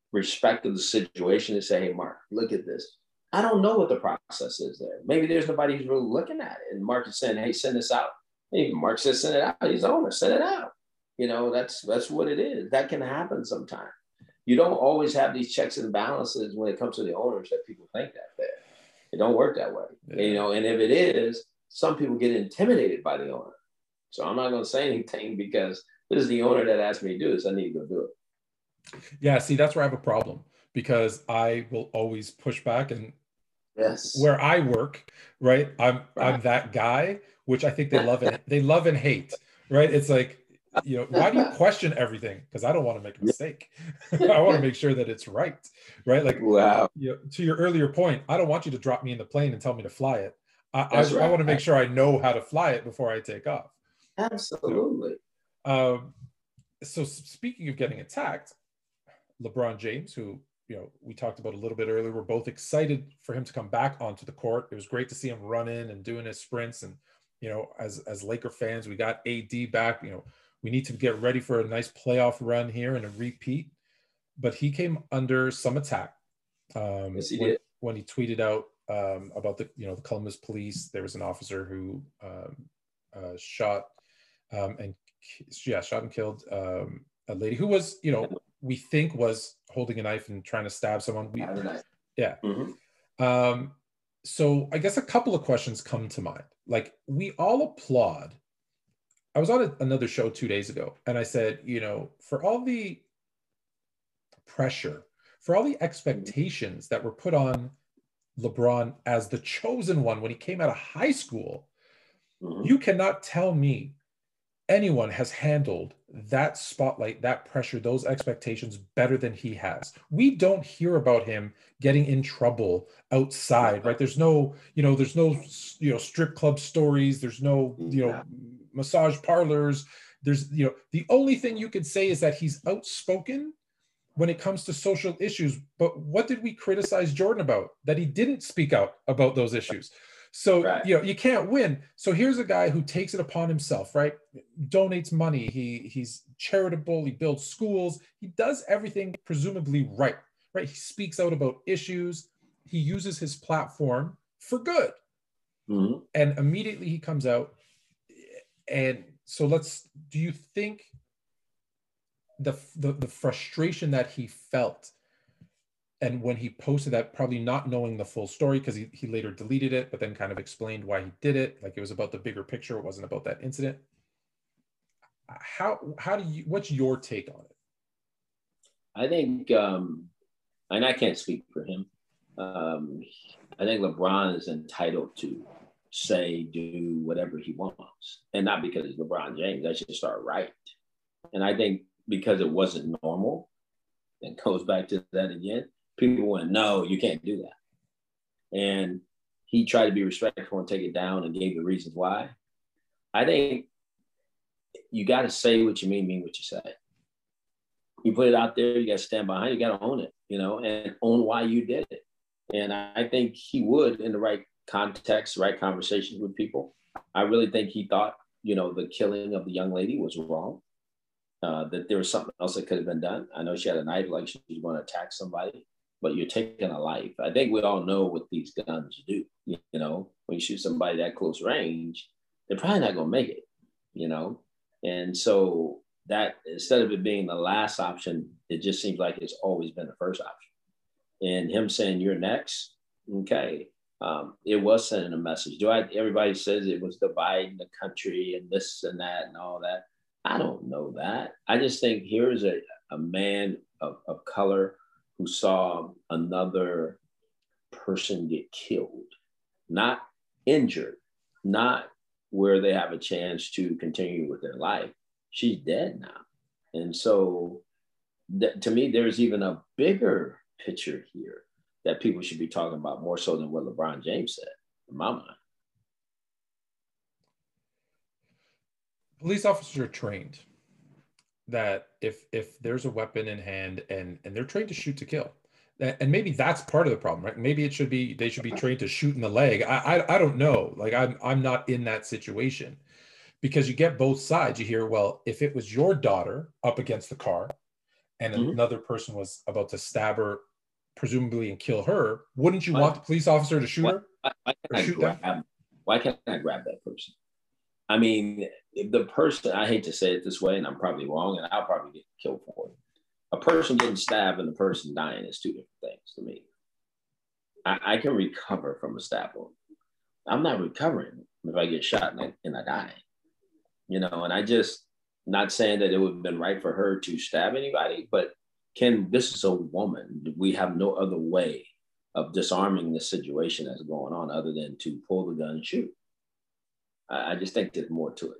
respect of the situation and say, hey, Mark, look at this. I don't know what the process is there. Maybe there's nobody who's really looking at it. And Mark is saying, hey, send this out. Hey, Mark says, send it out. He's the owner, send it out. You know, that's that's what it is. That can happen sometimes. You don't always have these checks and balances when it comes to the owners that people think that there. It don't work that way. Yeah. You know, and if it is, some people get intimidated by the owner. So I'm not going to say anything because this is the owner that asked me to do this. I need to go do it. Yeah, see, that's where I have a problem because I will always push back. And yes, where I work, right, I'm right. I'm that guy, which I think they love and they love and hate, right? It's like, you know, why do you question everything? Because I don't want to make a mistake. I want to make sure that it's right, right? Like, wow. You know, to your earlier point, I don't want you to drop me in the plane and tell me to fly it. I, I, right. I want to make sure I know how to fly it before I take off. Absolutely. So, um, so speaking of getting attacked, LeBron James, who, you know, we talked about a little bit earlier, we're both excited for him to come back onto the court. It was great to see him run in and doing his sprints. And, you know, as, as Laker fans, we got A D back. You know, we need to get ready for a nice playoff run here and a repeat. But he came under some attack um, yes, he when, did. when he tweeted out um, about the, you know, the Columbus police. There was an officer who um, uh, shot um, and yeah, shot and killed um, a lady who was, you know, we think was holding a knife and trying to stab someone. We, yeah. Mm-hmm. Um, so I guess a couple of questions come to mind. Like, we all applaud. I was on a, another show two days ago, and I said, you know, for all the pressure, for all the expectations that were put on LeBron as the chosen one when he came out of high school, mm-hmm. you cannot tell me anyone has handled that spotlight, that pressure, those expectations better than he has. We don't hear about him getting in trouble outside, right? There's no, you know, there's no, you know, strip club stories. There's no, you know, massage parlors. There's, you know, the only thing you could say is that he's outspoken when it comes to social issues. But what did we criticize Jordan about? That he didn't speak out about those issues. So, right. you know, you can't win. So here's a guy who takes it upon himself, right? Donates money. He he's charitable. He builds schools. He does everything presumably right, right? He speaks out about issues. He uses his platform for good. Mm-hmm. And immediately he comes out. And so let's, do you think the, the, the frustration that he felt, and when he posted that, probably not knowing the full story, because he, he later deleted it, but then kind of explained why he did it. Like, it was about the bigger picture. It wasn't about that incident. How, how do you, what's your take on it? I think, um, and I can't speak for him. Um, I think LeBron is entitled to say, do whatever he wants. And not because it's LeBron James, that should start right. And I think because it wasn't normal, and goes back to that again, people went, no, you can't do that. And he tried to be respectful and take it down and gave the reasons why. I think you got to say what you mean, mean what you say. You put it out there, you got to stand behind it, you got to own it, you know, and own why you did it. And I think he would, in the right context, right conversations with people. I really think he thought, you know, the killing of the young lady was wrong, uh, that there was something else that could have been done. I know she had a knife, like she was going to attack somebody, but you're taking a life. I think we all know what these guns do. You know, when you shoot somebody that close range, they're probably not going to make it, you know? And so that, instead of it being the last option, it just seems like it's always been the first option. And him saying, you're next, okay. Um, it was sending a message. Do I, everybody says it was dividing the country and this and that and all that. I don't know that. I just think here's a, a man of, of color who saw another person get killed, not injured, not where they have a chance to continue with their life. She's dead now. And so th- to me, there's even a bigger picture here that people should be talking about more so than what LeBron James said, in my mind. Police officers are trained that if if there's a weapon in hand, and and they're trained to shoot to kill, and maybe that's part of the problem, right? Maybe it should be, they should be trained to shoot in the leg. I I, I don't know. Like, I'm I'm not in that situation, because you get both sides. You hear, well, if it was your daughter up against the car and Mhm. another person was about to stab her, presumably, and kill her, wouldn't you Why, want the police officer to shoot why, her why why or can't I shoot them? grab? Why can't I grab that person? I mean, if the person, I hate to say it this way, and I'm probably wrong, and I'll probably get killed for it. A person getting stabbed and a person dying is two different things to me. I, I can recover from a stab wound. I'm not recovering if I get shot and I, and I die. You know, and I just, not saying that it would have been right for her to stab anybody, but can, this is a woman. We have no other way of disarming the situation that's going on other than to pull the gun and shoot. I, I just think there's more to it.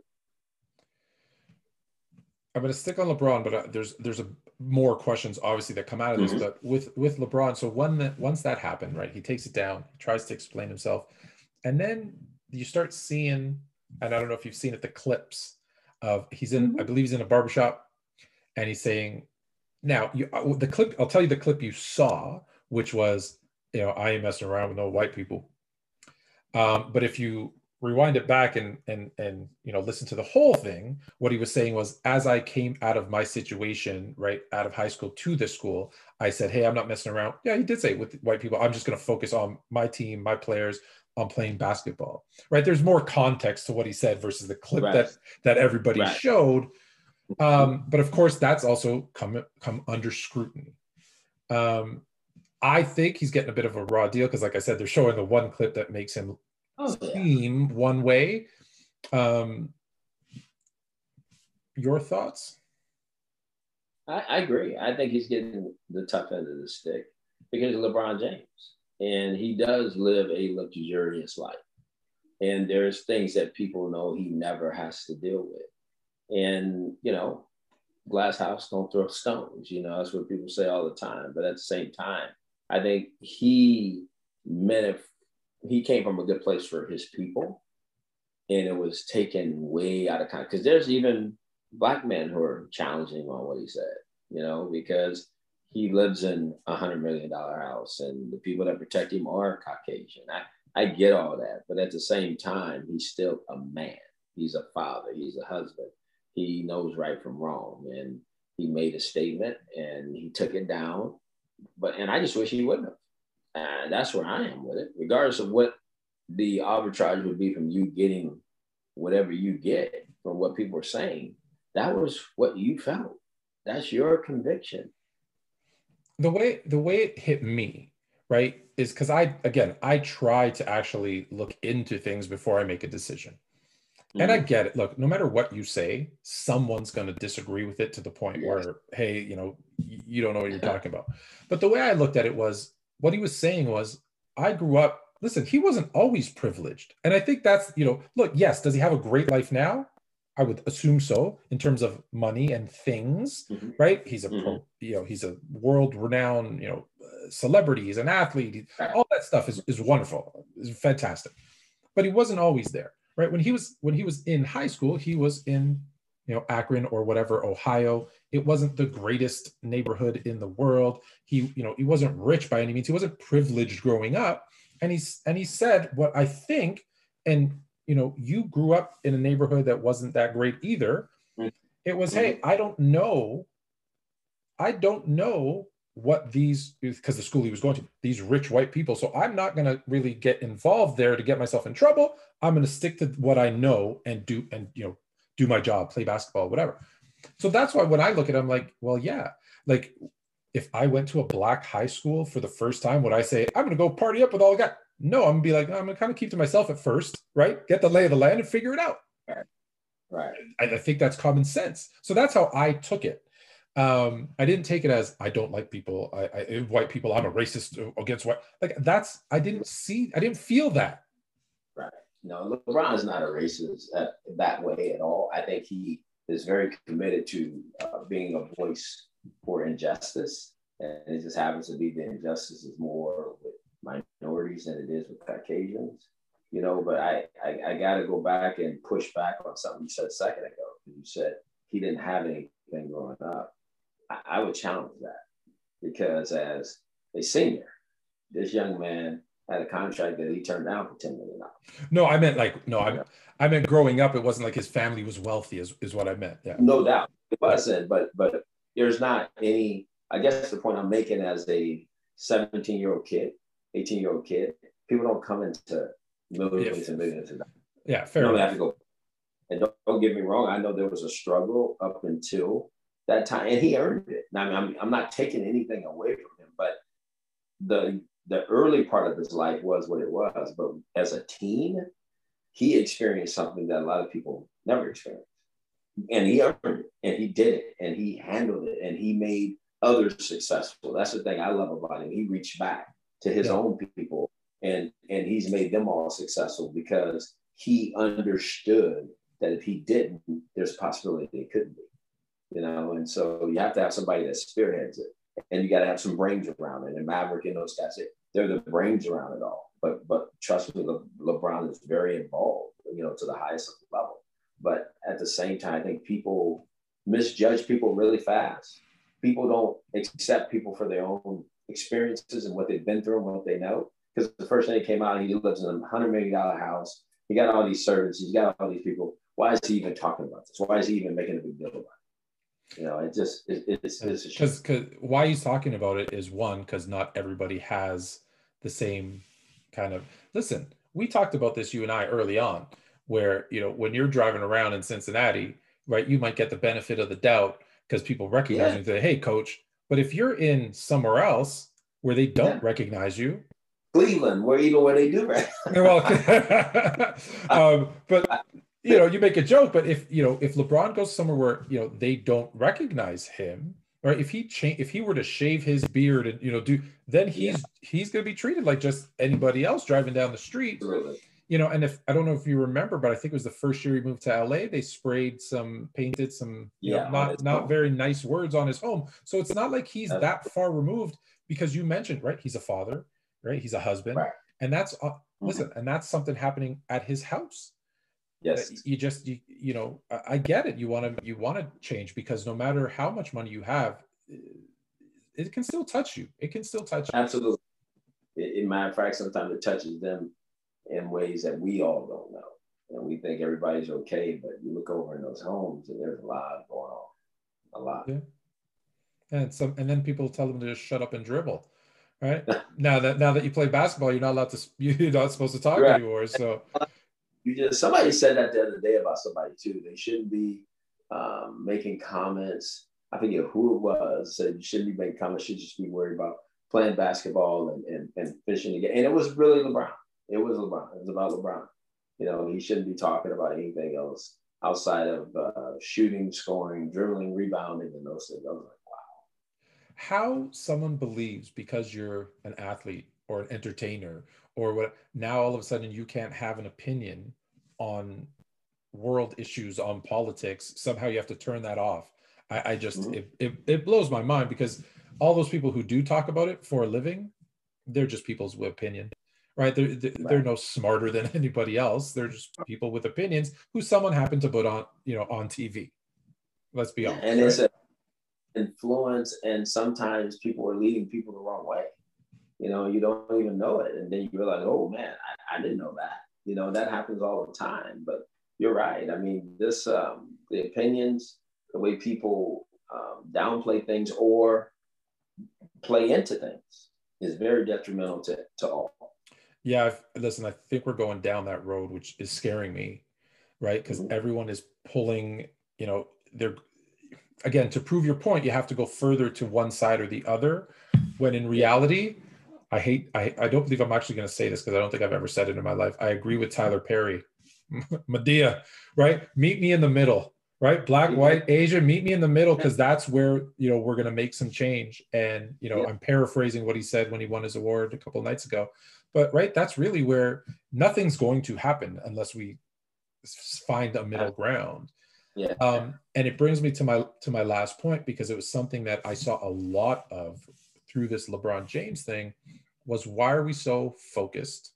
I'm going to stick on LeBron, but uh, there's there's a more questions obviously that come out of this. Mm-hmm. But with with LeBron, so one that once that happened, right? He takes it down, tries to explain himself, and then you start seeing, and I don't know if you've seen it, the clips of he's in, mm-hmm. I believe he's in a barbershop, and he's saying, now you the clip. I'll tell you the clip you saw, which was, you know, I ain't messing around with no white people. Um, but if you rewind it back and and and you know, listen to the whole thing, what he was saying was, as I came out of my situation, right, out of high school to this school, I said, hey, I'm not messing around. Yeah, he did say it with white people. I'm just going to focus on my team, my players, on playing basketball, right? There's more context to what he said versus the clip right. that that everybody right. showed. Um, but of course, that's also come come under scrutiny. Um, I think he's getting a bit of a raw deal because, like I said, they're showing the one clip that makes him oh, seem yeah. one way. Um, your thoughts? I, I agree. I think he's getting the tough end of the stick because of LeBron James, and he does live a luxurious life. And there's things that people know he never has to deal with. And, you know, glass house, don't throw stones. You know, that's what people say all the time. But at the same time, I think he meant if he came from a good place for his people, and it was taken way out of context. Because there's even Black men who are challenging on what he said, you know, because he lives in a hundred million dollar house and the people that protect him are Caucasian. I, I get all that. But at the same time, he's still a man. He's a father. He's a husband. He knows right from wrong, and he made a statement and he took it down. But and I just wish he wouldn't have. And that's where I am with it, regardless of what the arbitrage would be from you getting whatever you get from what people are saying. That was what you felt. That's your conviction. The way the way it hit me, right, is because I again I try to actually look into things before I make a decision. And I get it. Look, no matter what you say, someone's going to disagree with it to the point yes. where, hey, you know, you don't know what you're talking about. But the way I looked at it was, what he was saying was, I grew up, listen, he wasn't always privileged. And I think that's, you know, look, yes, does he have a great life now? I would assume so, in terms of money and things, mm-hmm. right? He's a, mm-hmm. pro, you know, he's a world-renowned, you know, uh, celebrity. He's an athlete. All that stuff is, is wonderful. It's fantastic. But he wasn't always there. Right. When he was when he was in high school, he was in, you know, Akron or whatever, Ohio. It wasn't the greatest neighborhood in the world. He, you know, he wasn't rich by any means. He wasn't privileged growing up. And he's and he said what I think, and, you know, you grew up in a neighborhood that wasn't that great either. It was, hey, I don't know. I don't know what these, because the school he was going to, these rich white people. So I'm not going to really get involved there to get myself in trouble. I'm going to stick to what I know and do, and, you know, do my job, play basketball, whatever. So that's why when I look at it, I'm like, well, yeah, like if I went to a Black high school for the first time, would I say, I'm going to go party up with all the guys? No, I'm going to be like, no, I'm going to kind of keep to myself at first, right? Get the lay of the land and figure it out. Right. Right. I, I think that's common sense. So that's how I took it. Um, I didn't take it as I don't like people, I, I white people, I'm a racist against white. Like that's, I didn't see, I didn't feel that. Right. No, LeBron is not a racist uh, that way at all. I think he is very committed to uh, being a voice for injustice. And it just happens to be the injustice is more with minorities than it is with Caucasians. You know, but I, I, I got to go back and push back on something you said a second ago. You said he didn't have anything growing up. I would challenge that because as a senior, this young man had a contract that he turned down for ten million dollars. No, I meant like, no, I, I meant growing up. It wasn't like his family was wealthy is, is what I meant. Yeah. No doubt it wasn't, but, but there's not any, I guess the point I'm making as a seventeen year old kid, eighteen year old kid, people don't come into millions yeah. and millions of dollars. Yeah, fair enough. Have to go. And don't, don't get me wrong, I know there was a struggle up until that time, and he earned it. Now, I mean, I'm, I'm not taking anything away from him, but the the early part of his life was what it was. But as a teen, he experienced something that a lot of people never experienced. And he earned it, and he did it, and he handled it, and he made others successful. That's the thing I love about him. He reached back to his yeah. own people, and, and he's made them all successful because he understood that if he didn't, there's a possibility it couldn't be, you know? And so you have to have somebody that spearheads it, and you got to have some brains around it. And Maverick and those guys, they're the brains around it all. But but trust me, Le- LeBron is very involved, you know, to the highest level. But at the same time, I think people misjudge people really fast. People don't accept people for their own experiences and what they've been through and what they know. Because the first thing that came out, he lives in a hundred million dollar house. He got all these servants. He's got all these people. Why is he even talking about this? Why is he even making a big deal about it? You know, it just it, it's it's because because why he's talking about it is one, because not everybody has the same kind of listen. We talked about this, you and I, early on, where you know when you're driving around in Cincinnati, right? You might get the benefit of the doubt because people recognize yeah. you and say, "Hey, coach." But if you're in somewhere else where they don't yeah. recognize you, Cleveland, where even where they do, right? well, um, but. You know, you make a joke, but if you know if LeBron goes somewhere where you know they don't recognize him, right? If he change, if he were to shave his beard and you know do, then he's yeah. he's going to be treated like just anybody else driving down the street. Really? You know, and if I don't know if you remember, but I think it was the first year he moved to L A. They sprayed some, painted some, you yeah, know, not not home. very nice words on his home. So it's not like he's that's that far removed because you mentioned, right? He's a father, right? He's a husband, right. and that's uh, mm-hmm. listen, and that's something happening at his house. Yes, you just you, you know I get it. You want to you want to change because no matter how much money you have, it can still touch you. It can still touch you. Absolutely. In matter of fact, sometimes it touches them in ways that we all don't know, and we think everybody's okay. But you look over in those homes, and there's a lot going on, a lot. Yeah. And some, and then people tell them to just shut up and dribble, right? now that now that you play basketball, you're not allowed to. You're not supposed to talk right. anymore. So. You just somebody said that the other day about somebody too. They shouldn't be um, making comments. I forget who it was. Said you shouldn't be making comments. You should just be worried about playing basketball and, and, and fishing again. And it was really LeBron. It was LeBron. It was about LeBron. You know, he shouldn't be talking about anything else outside of uh, shooting, scoring, dribbling, rebounding, and those things. I was like, wow. How someone believes because you're an athlete or an entertainer or what, now all of a sudden you can't have an opinion on world issues, on politics. Somehow you have to turn that off. I, I just, mm-hmm. it, it, it blows my mind because all those people who do talk about it for a living, they're just people's opinion, right? They're, they're, right. they're no smarter than anybody else. They're just people with opinions who someone happened to put on, you know, on T V. Let's be honest. And right? it's an influence, and sometimes people are leading people the wrong way. You know, you don't even know it. And then you realize, oh man, I, I didn't know that. You know, that happens all the time. But you're right. I mean, this, um, the opinions, the way people um, downplay things or play into things is very detrimental to, to all. Yeah, I've, listen, I think we're going down that road, which is scaring me, right? Because mm-hmm. everyone is pulling, you know, they're, again, to prove your point, you have to go further to one side or the other, when in reality, I hate, I, I don't believe I'm actually going to say this because I don't think I've ever said it in my life. I agree with Tyler Perry. Madea, right? Meet me in the middle, right? Black, white, Asian, meet me in the middle because that's where, you know, we're going to make some change. And, you know, yeah. I'm paraphrasing what he said when he won his award a couple of nights ago. But, right, that's really where nothing's going to happen unless we find a middle ground. Yeah. Um, and it brings me to my to my last point, because it was something that I saw a lot of through this LeBron James thing, was why are we so focused?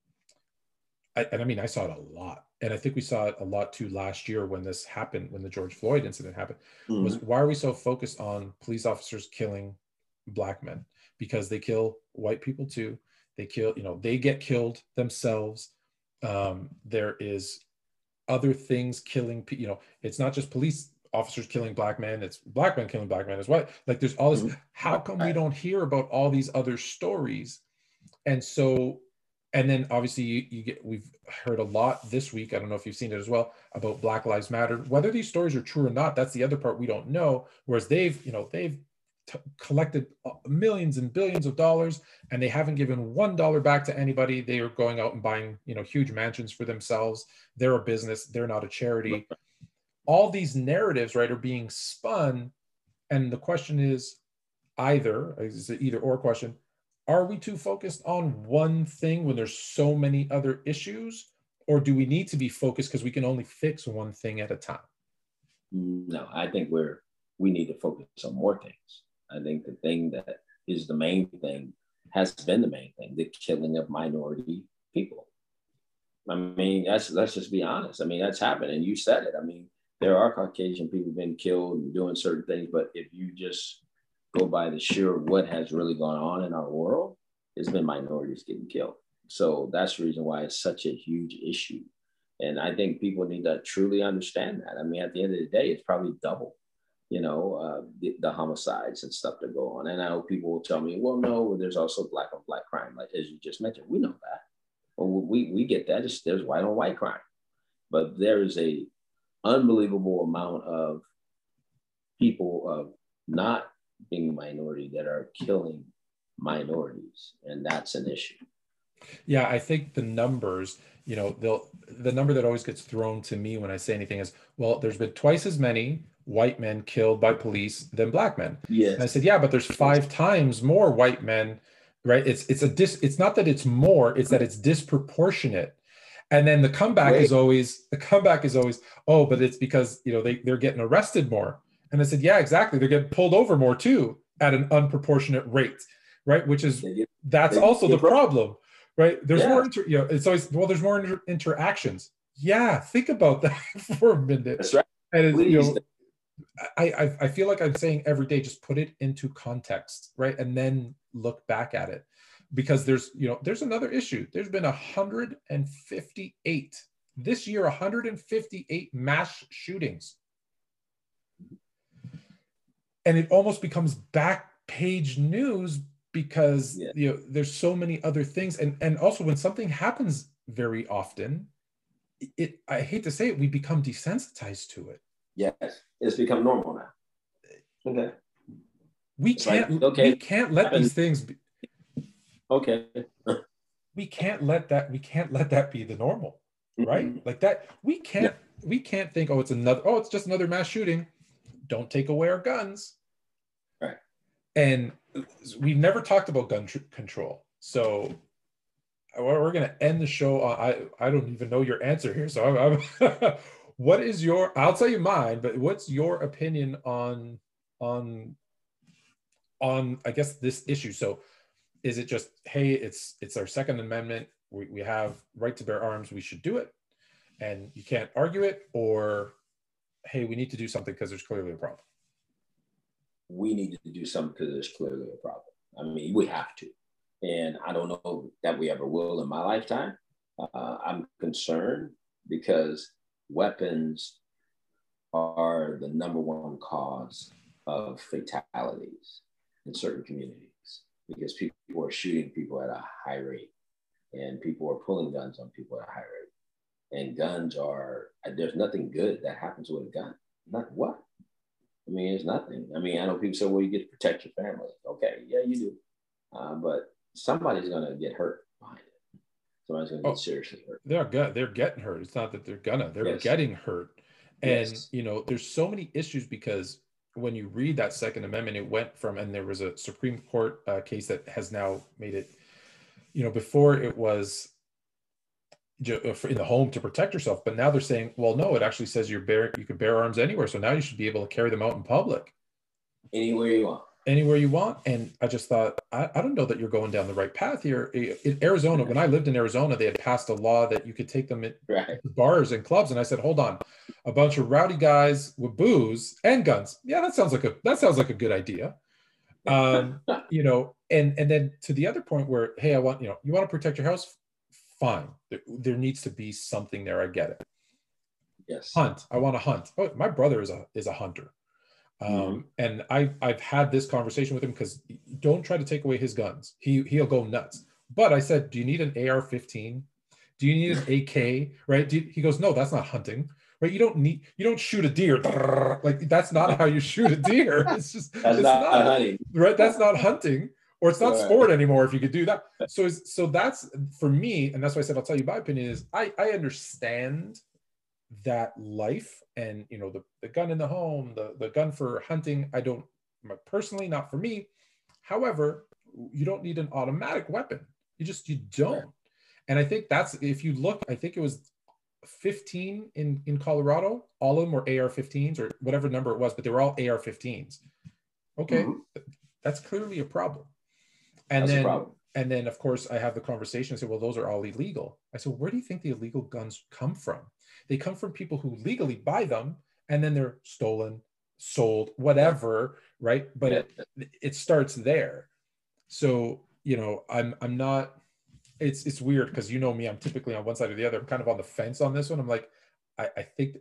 I, and I mean, I saw it a lot. And I think we saw it a lot too last year when this happened, when the George Floyd incident happened, mm-hmm. was why are we so focused on police officers killing Black men? Because they kill white people too. They kill, you know, they get killed themselves. Um, there is other things killing, you know, it's not just police officers killing black men, it's black men killing black men as well. Like there's all this. Mm-hmm. How come we don't hear about all these other stories? And so, and then obviously you, you get, we've heard a lot this week, I don't know if you've seen it as well, about Black Lives Matter. Whether these stories are true or not, that's the other part we don't know. Whereas they've, you know, they've t- collected millions and billions of dollars, and they haven't given one dollar back to anybody. They are going out and buying, you know, huge mansions for themselves. They're a business. They're not a charity. All these narratives, right, are being spun. And the question is either, it's an either or question, are we too focused on one thing when there's so many other issues? Or do we need to be focused because we can only fix one thing at a time? No, I think we're, we need to focus on more things. I think the thing that is the main thing has been the main thing, the killing of minority people. I mean, that's, let's just be honest. I mean, that's happened, and you said it. I mean, there are Caucasian people being killed and doing certain things, but if you just go by the sheer what has really gone on in our world, it's been minorities getting killed. So that's the reason why it's such a huge issue. And I think people need to truly understand that. I mean, at the end of the day, it's probably double, you know, uh, the, the homicides and stuff that go on. And I know people will tell me, well, no, there's also black on black crime, like as you just mentioned. We know that. Well, we, we get that. It's, there's white on white crime. But there is a unbelievable amount of people of not being minority that are killing minorities. And that's an issue. Yeah, I think the numbers, you know, they'll, the number that always gets thrown to me when I say anything is, well, there's been twice as many white men killed by police than black men. Yes. And I said, yeah, but there's five times more white men, right? It's it's a dis, it's not that it's more, it's that it's disproportionate. And then the comeback Wait. is always, the comeback is always, oh, but it's because, you know, they, they're getting arrested more. And I said, yeah, exactly. They're getting pulled over more too at an unproportionate rate, right? Which is, get, that's also the problem. Right. There's yeah. more, inter, you know, it's always, well, there's more inter- interactions. Yeah. Think about that for a minute. That's right. And, it, you know, I, I, I feel like I'm saying every day, just put it into context, right? And then look back at it, because there's, you know, there's another issue. There's been one hundred fifty-eight this year, one hundred fifty-eight mass shootings. And it almost becomes back page news because yeah. you know, there's so many other things. And, and also when something happens very often, it, I hate to say it, we become desensitized to it. Yes, it's become normal now. Okay. We it's can't, like, okay. we can't let these things be. Okay. we can't let that, we can't let that be the normal, right? Mm-hmm. Like that, we can't, yeah. we can't think, oh, it's another, oh, it's just another mass shooting. Don't take away our guns. Right. And we've never talked about gun tr- control. So we're going to end the show on, I, I don't even know your answer here. So I'm, I'm what is your, I'll tell you mine, but what's your opinion on, on, on, I guess, this issue? So is it just, hey, it's, it's our Second Amendment. We, we have right to bear arms. We should do it. And you can't argue it, or, hey, we need to do something because there's clearly a problem? We need to do something because there's clearly a problem. I mean, we have to. And I don't know that we ever will in my lifetime. Uh, I'm concerned because weapons are the number one cause of fatalities in certain communities, because people are shooting people at a high rate, and people are pulling guns on people at a high rate. And guns are, there's nothing good that happens with a gun. Not what? I mean, it's nothing. I mean, I know people say, well, you get to protect your family. Okay, yeah, you do. Uh, but somebody's going to get hurt behind it. Somebody's going to get oh, seriously hurt. They're, go- they're getting hurt. It's not that they're gonna, they're yes. getting hurt. And, yes. you know, there's so many issues, because when you read that Second Amendment, it went from, and there was a Supreme Court uh, case that has now made it, you know, before it was in the home to protect yourself, but now they're saying, well, no, it actually says you're bear, you can bear arms anywhere. So now you should be able to carry them out in public. Anywhere you want. Anywhere you want. And I just thought, I, I don't know that you're going down the right path here. In Arizona, when I lived in Arizona, they had passed a law that you could take them in right. bars and clubs. And I said, hold on, a bunch of rowdy guys with booze and guns. Yeah, that sounds like a, that sounds like a good idea. Um, you know, and, and then to the other point where, hey, I want, you know, you want to protect your house? Fine. There, there needs to be something there. I get it. Yes. Hunt. I want to hunt. Oh, my brother is a is a hunter. Um, mm-hmm. And I, I've had this conversation with him because don't try to take away his guns. He, he'll go nuts. But I said, do you need an A R fifteen? Do you need an A K? Right? Do you, he goes, no, that's not hunting. Right? You don't need, you don't shoot a deer. Like, that's not how you shoot a deer. It's just, that's it's not, not hunting. Right? That's not hunting. Or it's not right. sport anymore if you could do that. So, so that's, for me, and that's why I said, I'll tell you my opinion is, I, I understand that life and, you know, the, the gun in the home, the, the gun for hunting, I don't, personally, not for me. However, you don't need an automatic weapon. You just, you don't. Right. And I think that's, if you look, I think it was fifteen in, in Colorado, all of them were A R fifteens or whatever number it was, but they were all A R fifteens. Okay. Mm-hmm. That's clearly a problem. And that's then, a problem. And then of course I have the conversation. I say, well, those are all illegal. I said, where do you think the illegal guns come from? They come from people who legally buy them and then they're stolen, sold, whatever, right? But it, it starts there. So, you know, I'm I'm not, it's it's weird because you know me, I'm typically on one side or the other. I'm kind of on the fence on this one. I'm like, I, I think,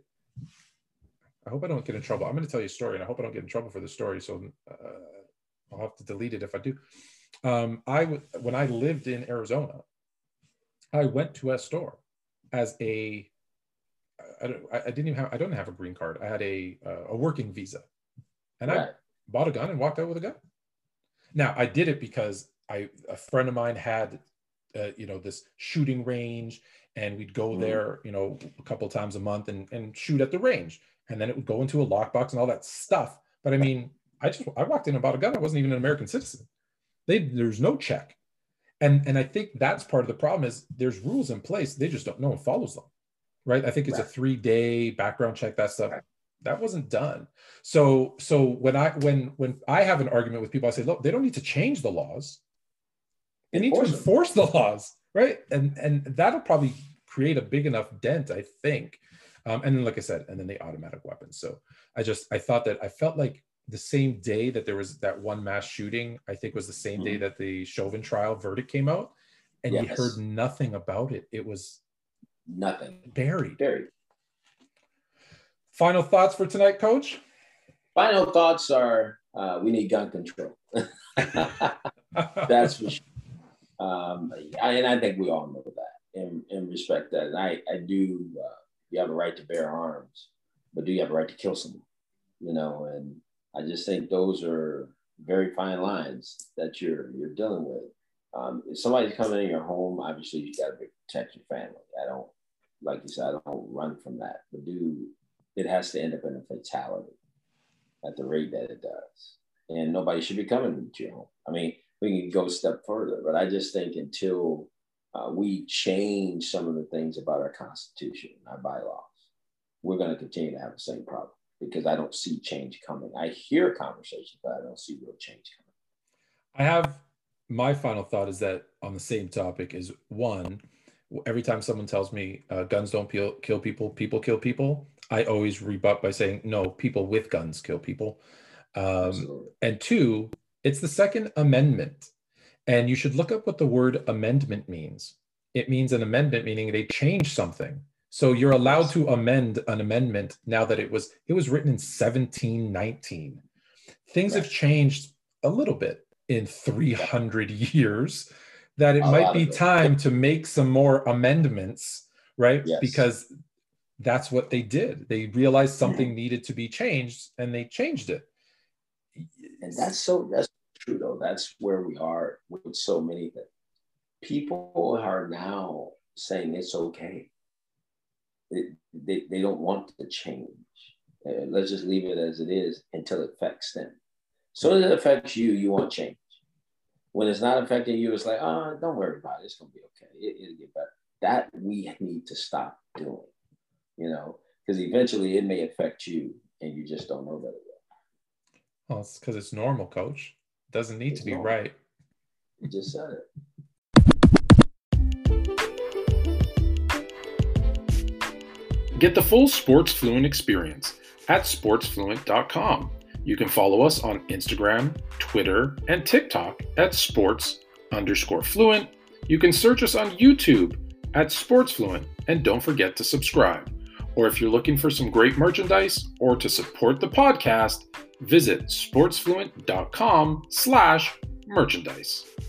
I hope I don't get in trouble. I'm going to tell you a story and I hope I don't get in trouble for the story. So uh, I'll have to delete it if I do. Um, I when I lived in Arizona, I went to a store as a, I, don't, I didn't even have, I don't have a green card. I had a, uh, a working visa and right. I bought a gun and walked out with a gun. Now I did it because I, a friend of mine had, uh, you know, this shooting range and we'd go mm. there, you know, a couple times a month and, and shoot at the range. And then it would go into a lockbox and all that stuff. But I mean, I just, I walked in and bought a gun. I wasn't even an American citizen. They, there's no check. And, and I think that's part of the problem is there's rules in place. They just don't, no one follows them. Right. I think it's right. a three day background check, that stuff. Right. That wasn't done. So, so when I, when, when I have an argument with people, I say, look, they don't need to change the laws. They need enforce to enforce them. the laws. Right. And, and that'll probably create a big enough dent, I think. Um, and then, like I said, and then the automatic weapons. So I just, I thought that I felt like the same day that there was that one mass shooting, I think was the same mm-hmm. day that the Chauvin trial verdict came out and yes. you heard nothing about it. It was nothing. Buried. Buried. Final thoughts for tonight, Coach? Final thoughts are uh, we need gun control. That's for sure. Um, and I think we all know that and, and respect that. And I, I do, uh, you have a right to bear arms, but do you have a right to kill someone? You know, and I just think those are very fine lines that you're you're dealing with. Um, if somebody's coming in your home, obviously you got to protect your family. I don't, like you said, I don't run from that. But do it has to end up in a fatality at the rate that it does, and nobody should be coming to your home. I mean, we can go a step further, but I just think until uh, we change some of the things about our Constitution, our bylaws, we're going to continue to have the same problem. Because I don't see change coming. I hear conversations, but I don't see real change coming. I have, my final thought is that on the same topic is one, every time someone tells me uh, guns don't kill, kill people, people kill people, I always rebut by saying, no, people with guns kill people. Um, and two, it's the Second Amendment. And you should look up what the word amendment means. It means an amendment, meaning they change something. So you're allowed to amend an amendment now that it was it was written in seventeen nineteen. Things right. have changed a little bit in three hundred years that it a might be time to make some more amendments, right? Yes. Because that's what they did. They realized something mm-hmm. needed to be changed and they changed it. And that's so that's true though. That's where we are with so many things. People are now saying it's okay. It, they, they don't want to change. Uh, let's just leave it as it is until it affects them. So as it affects you, you want change. When it's not affecting you, it's like, oh, don't worry about it. It's going to be okay. It, it'll get better. That we need to stop doing, you know, because eventually it may affect you and you just don't know that it will. Well, it's because it's normal, Coach. It doesn't need it's to be normal. right. You just said it. Get the full Sports Fluent experience at sports fluent dot com. You can follow us on Instagram, Twitter, and TikTok at sports underscore fluent. You can search us on YouTube at Sports Fluent, and don't forget to subscribe. Or if you're looking for some great merchandise or to support the podcast, visit sportsfluent.com slash merchandise.